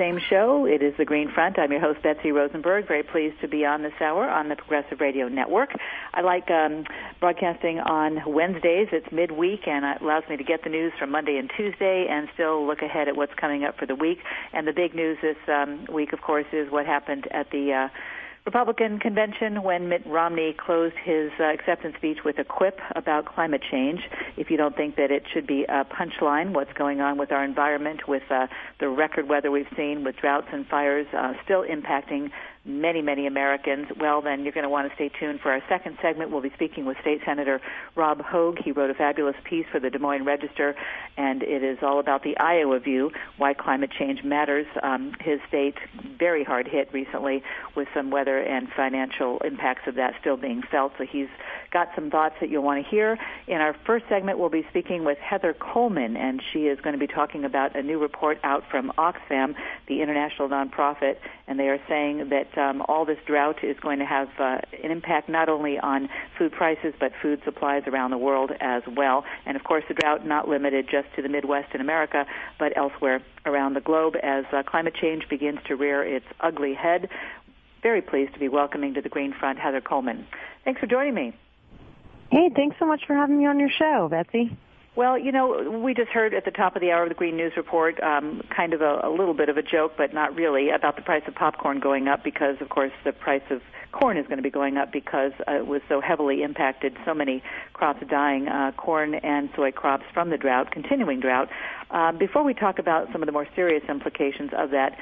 same show. It is The Green Front. I'm your host, Betsy Rosenberg. Very pleased to be on this hour on the Progressive Radio Network. I like broadcasting on Wednesdays. It's midweek, and it allows me to get the news from Monday and Tuesday and still look ahead at what's coming up for the week. And the big news this week, of course, is what happened at the Republican convention when Mitt Romney closed his acceptance speech with a quip about climate change. If you don't think that it should be a punchline, what's going on with our environment, with the record weather we've seen, with droughts and fires still impacting many, many Americans, well, then you're going to want to stay tuned for our second segment. We'll be speaking with State Senator Rob Hogue. He wrote a fabulous piece for the Des Moines Register, and it is all about the Iowa view, why climate change matters. His state, very hard hit recently with some weather and financial impacts of that still being felt, so he's got some thoughts that you'll want to hear. In our first segment, we'll be speaking with Heather Coleman, and she is going to be talking about a new report out from Oxfam, the international nonprofit, and they are saying that all this drought is going to have an impact not only on food prices but food supplies around the world as well. And, of course, the drought not limited just to the Midwest in America but elsewhere around the globe as climate change begins to rear its ugly head. Very pleased to be welcoming to the Green Front Heather Coleman. Thanks for joining me. Hey, thanks so much for having me on your show, Betsy. Well, you know, we just heard at the top of the hour of the Green News Report kind of a little bit of a joke, but not really, about the price of popcorn going up because, of course, the price of corn is going to be going up because it was so heavily impacted, so many crops dying, corn and soy crops from the drought, continuing drought. Before we talk about some of the more serious implications of that,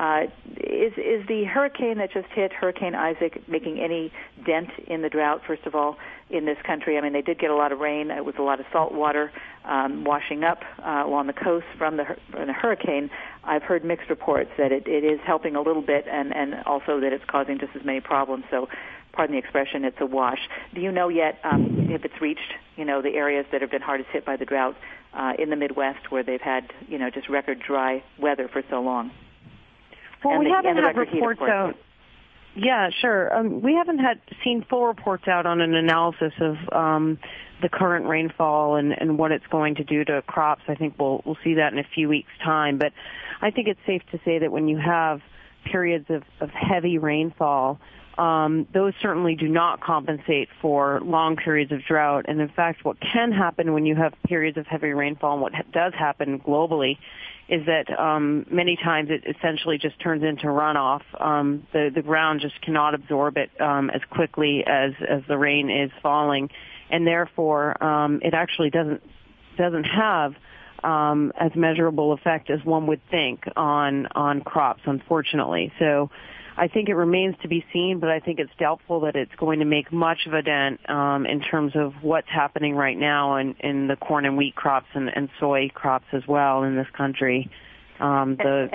is the hurricane that just hit, Hurricane Isaac, making any dent in the drought, first of all, in this country? I mean, they did get a lot of rain. It was a lot of salt water washing up along the coast from the hurricane. I've heard mixed reports that it is helping a little bit and also that it's causing just as many problems. So, pardon the expression, it's a wash. Do you know yet if it's reached, you know, the areas that have been hardest hit by the drought in the Midwest where they've had, you know, just record dry weather for so long? Well, we haven't had reports out. Yeah, sure. We haven't seen full reports out on an analysis of the current rainfall and what it's going to do to crops. I think we'll see that in a few weeks' time. But I think it's safe to say that when you have periods of heavy rainfall, those certainly do not compensate for long periods of drought. And in fact, what can happen when you have periods of heavy rainfall, and what does happen globally, is that many times it essentially just turns into runoff. The ground just cannot absorb it as quickly as the rain is falling, and therefore it actually doesn't have as measurable effect as one would think on crops, unfortunately. So I think it remains to be seen, but I think it's doubtful that it's going to make much of a dent in terms of what's happening right now in the corn and wheat crops and soy crops as well in this country. About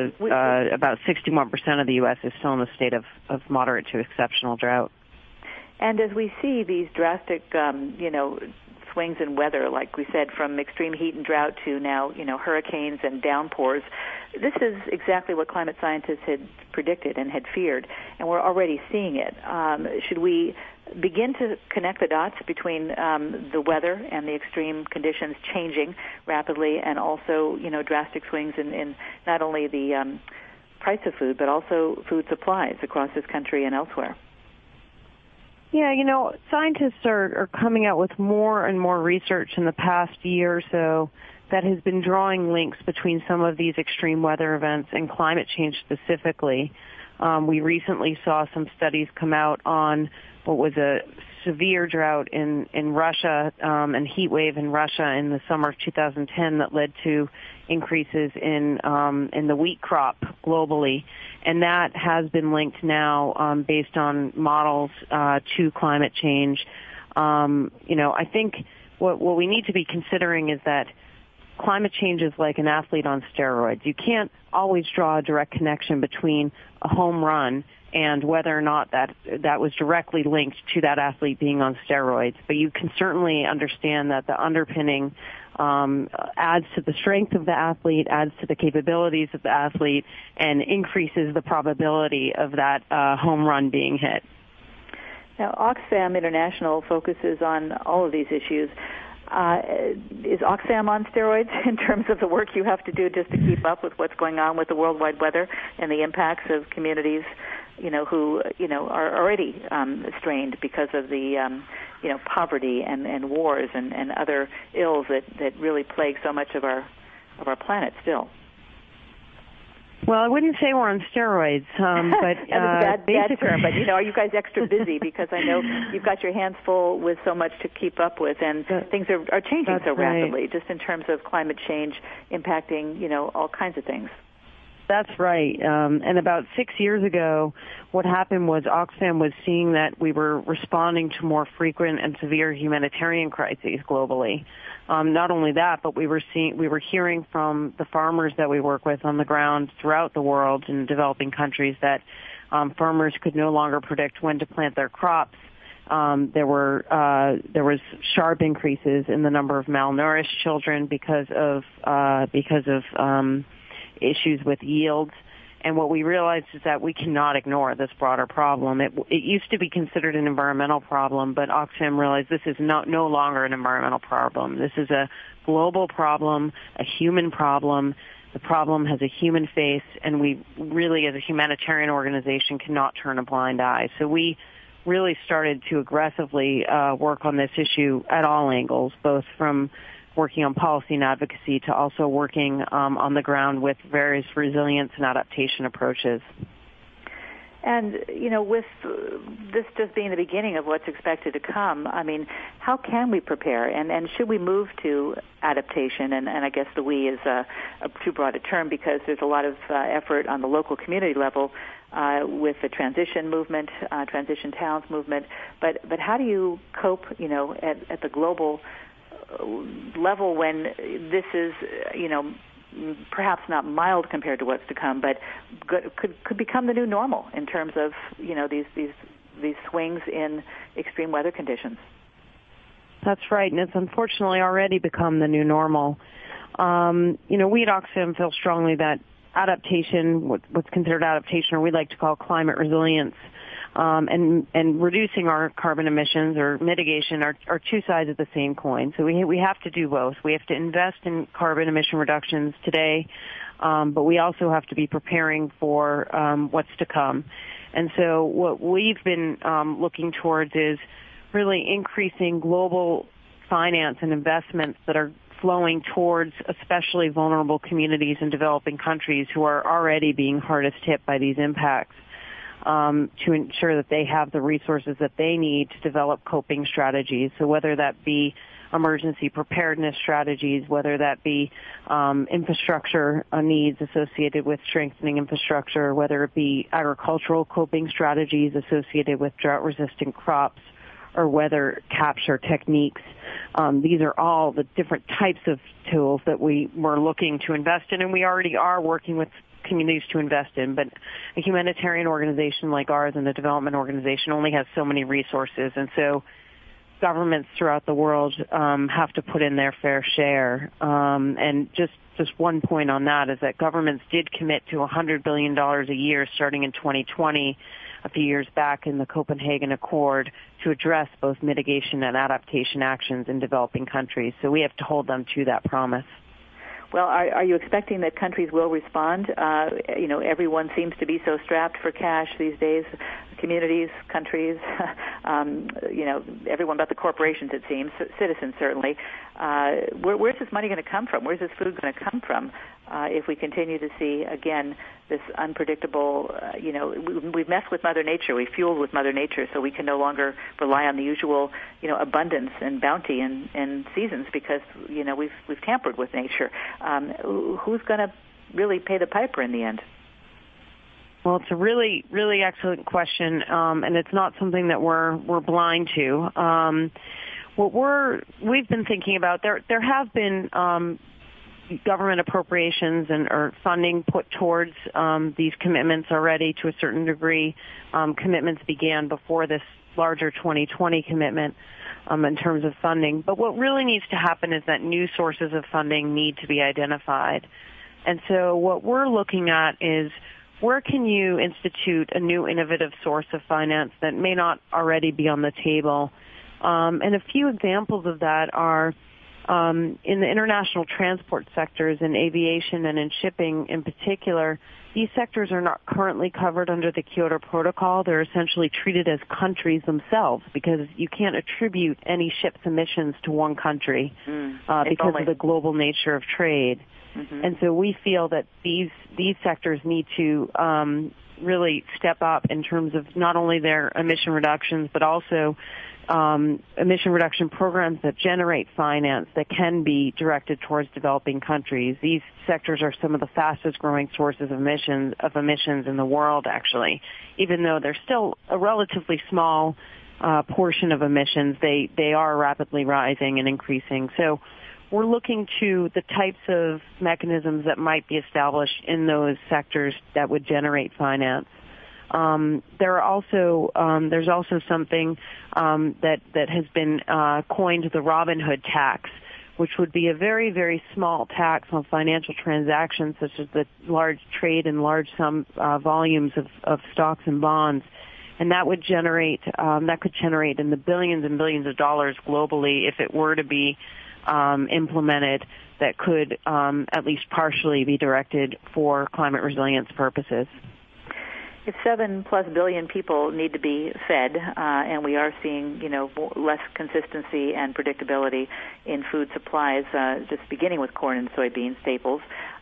61% of the U.S. is still in a state of moderate to exceptional drought. And as we see these drastic, swings in weather, like we said, from extreme heat and drought to now, hurricanes and downpours, this is exactly what climate scientists had predicted and had feared, and we're already seeing it. Should we begin to connect the dots between the weather and the extreme conditions changing rapidly and also, drastic swings in not only the price of food, but also food supplies across this country and elsewhere? Yeah, scientists are coming out with more and more research in the past year or so that has been drawing links between some of these extreme weather events and climate change specifically. We recently saw some studies come out on what was a severe drought in Russia and heat wave in Russia in the summer of 2010 that led to increases in the wheat crop globally, and that has been linked now based on models to climate change. I think what we need to be considering is that climate change is like an athlete on steroids. You can't always draw a direct connection between a home run and whether or not that was directly linked to that athlete being on steroids. But you can certainly understand that the underpinning adds to the strength of the athlete, adds to the capabilities of the athlete, and increases the probability of that home run being hit. Now, Oxfam International focuses on all of these issues. Is Oxfam on steroids in terms of the work you have to do just to keep up with what's going on with the worldwide weather and the impacts of communities, who, are already strained because of the, poverty and wars and other ills that really plague so much of our planet still? Well, I wouldn't say we're on steroids, but that was a bad term. But are you guys extra busy? Because I know you've got your hands full with so much to keep up with, and things are changing so rapidly, right. just in terms of climate change impacting all kinds of things. That's right. And about 6 years ago, what happened was Oxfam was seeing that we were responding to more frequent and severe humanitarian crises globally. Not only that, but we were hearing from the farmers that we work with on the ground throughout the world in developing countries that farmers could no longer predict when to plant their crops. There was sharp increases in the number of malnourished children because of issues with yields. And what we realized is that we cannot ignore this broader problem. It used to be considered an environmental problem, but Oxfam realized this is no longer an environmental problem. This is a global problem, a human problem. The problem has a human face, and we really, as a humanitarian organization, cannot turn a blind eye. So we really started to aggressively work on this issue at all angles, both from working on policy and advocacy to also working on the ground with various resilience and adaptation approaches. And, with this just being the beginning of what's expected to come, I mean, how can we prepare? And should we move to adaptation? And I guess the we is a too broad a term because there's a lot of effort on the local community level with the transition movement, transition towns movement. But how do you cope, at the global level when this is, perhaps not mild compared to what's to come, but could become the new normal in terms of, these swings in extreme weather conditions? That's right, and it's unfortunately already become the new normal. We at Oxfam feel strongly that adaptation, what's considered adaptation, or we like to call climate resilience, and reducing our carbon emissions or mitigation are two sides of the same coin. So we have to do both. We have to invest in carbon emission reductions today, but we also have to be preparing for what's to come. And so what we've been looking towards is really increasing global finance and investments that are flowing towards especially vulnerable communities in developing countries who are already being hardest hit by these impacts. To ensure that they have the resources that they need to develop coping strategies. So whether that be emergency preparedness strategies, whether that be infrastructure needs associated with strengthening infrastructure, whether it be agricultural coping strategies associated with drought-resistant crops, or weather capture techniques. These are all the different types of tools that we were looking to invest in, and we already are working with communities to invest in, but a humanitarian organization like ours and a development organization only has so many resources, and so governments throughout the world have to put in their fair share. And just one point on that is that governments did commit to $100 billion a year starting in 2020, a few years back in the Copenhagen Accord, to address both mitigation and adaptation actions in developing countries. So we have to hold them to that promise. Well, are you expecting that countries will respond? Everyone seems to be so strapped for cash these days. Communities, countries, everyone but the corporations, it seems, citizens certainly. Where's this money going to come from? Where's this food going to come from if we continue to see, again, this unpredictable, we've messed with Mother Nature, we've fueled with Mother Nature, so we can no longer rely on the usual, abundance and bounty and seasons because, we've tampered with nature. Who's going to really pay the piper in the end? Well, it's a really, really excellent question, and it's not something that we're blind to. What we've been thinking about, there have been government appropriations or funding put towards these commitments already to a certain degree. Commitments began before this larger 2020 commitment in terms of funding. But what really needs to happen is that new sources of funding need to be identified. And so what we're looking at is where can you institute a new innovative source of finance that may not already be on the table? And a few examples of that are In the international transport sectors, in aviation and in shipping in particular, these sectors are not currently covered under the Kyoto Protocol. They're essentially treated as countries themselves because you can't attribute any ship's emissions to one country because of the global nature of trade. Mm-hmm. And so we feel that these sectors need to really step up in terms of not only their emission reductions, but also emission reduction programs that generate finance that can be directed towards developing countries. These sectors are some of the fastest growing sources of emissions in the world, actually. Even though they're still a relatively small portion of emissions, they are rapidly rising and increasing. So we're looking to the types of mechanisms that might be established in those sectors that would generate finance. There's also something that has been coined the Robin Hood tax, which would be a very, very small tax on financial transactions such as the large trade and large volumes of stocks and bonds. And that would could generate in the billions and billions of dollars globally if it were to be implemented, that could at least partially be directed for climate resilience purposes. If 7+ billion people need to be fed, and we are seeing, less consistency and predictability in food supplies, just beginning with corn and soybean staples,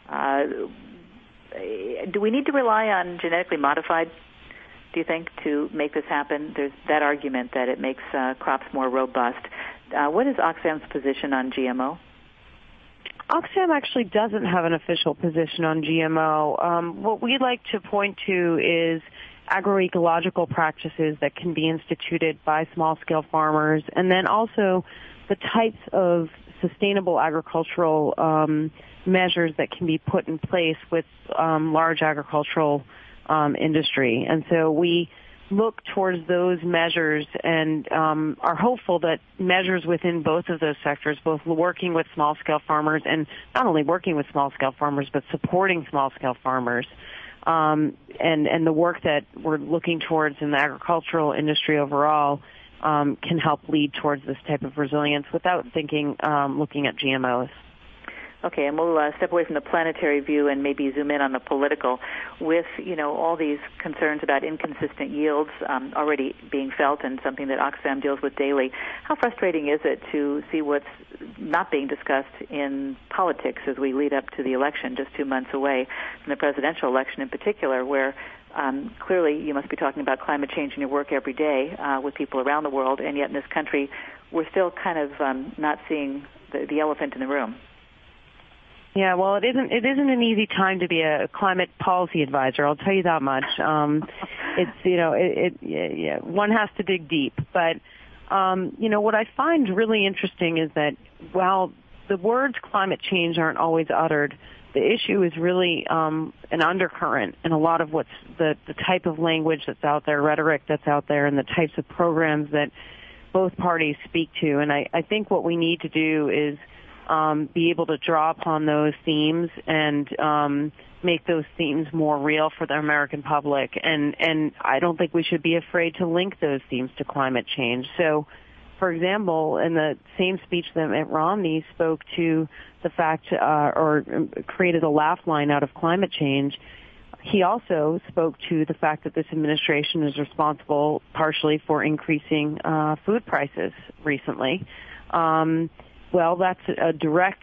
do we need to rely on genetically modified, do you think, to make this happen? There's that argument that it makes crops more robust. What is Oxfam's position on GMO? Oxfam actually doesn't have an official position on GMO. What we like to point to is agroecological practices that can be instituted by small-scale farmers, and then also the types of sustainable agricultural measures that can be put in place with large agricultural industry. And so we look towards those measures and are hopeful that measures within both of those sectors, both working with small-scale farmers and not only working with small-scale farmers, but supporting small-scale farmers, and the work that we're looking towards in the agricultural industry overall can help lead towards this type of resilience without looking at GMOs. Okay, and we'll step away from the planetary view and maybe zoom in on the political. With, all these concerns about inconsistent yields already being felt and something that Oxfam deals with daily, how frustrating is it to see what's not being discussed in politics as we lead up to the election, just 2 months away from the presidential election in particular, where clearly you must be talking about climate change in your work every day with people around the world, and yet in this country we're still kind of not seeing the elephant in the room. Yeah, well, it isn't an easy time to be a climate policy advisor. I'll tell you that much. One has to dig deep. But what I find really interesting is that while the words climate change aren't always uttered, the issue is really an undercurrent in a lot of what's the type of language that's out there, rhetoric that's out there, and the types of programs that both parties speak to. And I think what we need to do is be able to draw upon those themes and make those themes more real for the American public. And I don't think we should be afraid to link those themes to climate change. So, for example, in the same speech that Mitt Romney spoke to the fact or created a laugh line out of climate change, he also spoke to the fact that this administration is responsible partially for increasing food prices recently. Well, that's a direct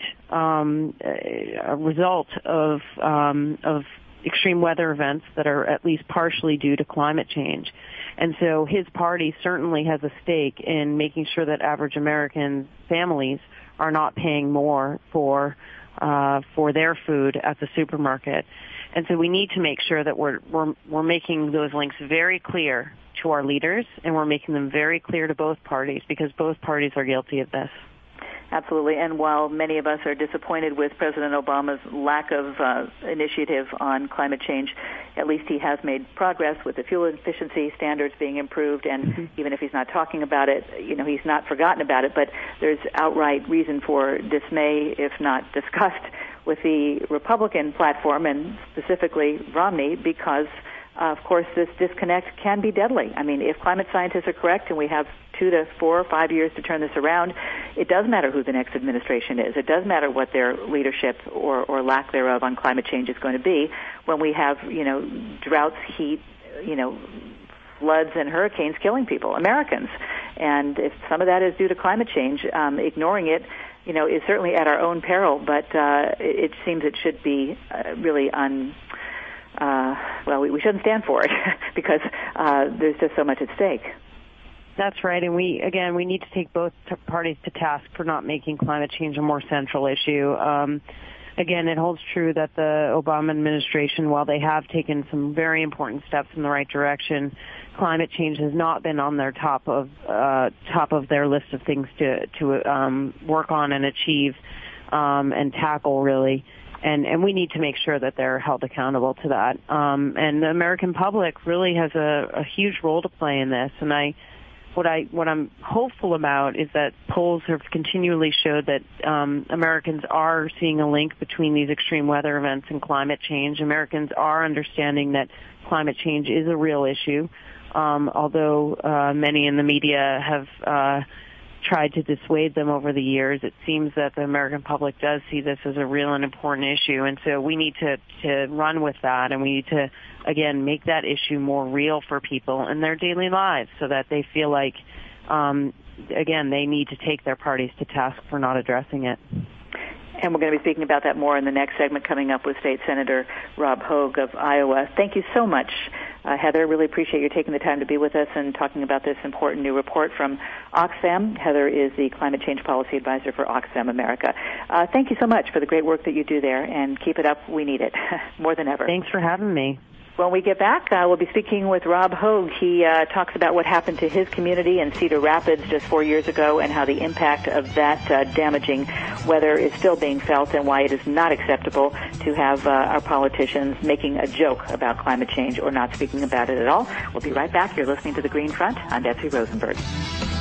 result of extreme weather events that are at least partially due to climate change. And so his party certainly has a stake in making sure that average American families are not paying more for their food at the supermarket. And so we need to make sure that we're making those links very clear to our leaders, and we're making them very clear to both parties, because both parties are guilty of this. Absolutely. And while many of us are disappointed with President Obama's lack of initiative on climate change, at least he has made progress with the fuel efficiency standards being improved. And even if he's not talking about it, he's not forgotten about it. But there's outright reason for dismay, if not disgust, with the Republican platform, and specifically Romney, because of course, this disconnect can be deadly. I mean, if climate scientists are correct and we have 2 to 4 or 5 years to turn this around, it does matter who the next administration is. It does matter what their leadership or lack thereof on climate change is going to be when we have, droughts, heat, floods and hurricanes killing people, Americans. And if some of that is due to climate change, ignoring it, is certainly at our own peril, but it seems it should be really we shouldn't stand for it because there's just so much at stake. That's right, and we need to take both parties to task for not making climate change a more central issue. Again, it holds true that the Obama administration, while they have taken some very important steps in the right direction, climate change has not been on their top of their list of things to work on and achieve and tackle, really. And we need to make sure that they're held accountable to that. And the American public really has a huge role to play in this. And what I'm hopeful about is that polls have continually showed that Americans are seeing a link between these extreme weather events and climate change. Americans are understanding that climate change is a real issue, although many in the media have tried to dissuade them over the years. It seems that the American public does see this as a real and important issue, and so we need to run with that, and we need to, again, make that issue more real for people in their daily lives so that they feel like, again, they need to take their parties to task for not addressing it. And we're going to be speaking about that more in the next segment coming up with State Senator Rob Hogue of Iowa. Thank you so much, Heather. Really appreciate you taking the time to be with us and talking about this important new report from Oxfam. Heather is the Climate Change Policy Advisor for Oxfam America. Thank you so much for the great work that you do there, and keep it up. We need it more than ever. Thanks for having me. When we get back, we'll be speaking with Rob Hogue. He talks about what happened to his community in Cedar Rapids just 4 years ago and how the impact of that damaging weather is still being felt and why it is not acceptable to have our politicians making a joke about climate change or not speaking about it at all. We'll be right back. You're listening to The Green Front. I'm Betsy Rosenberg.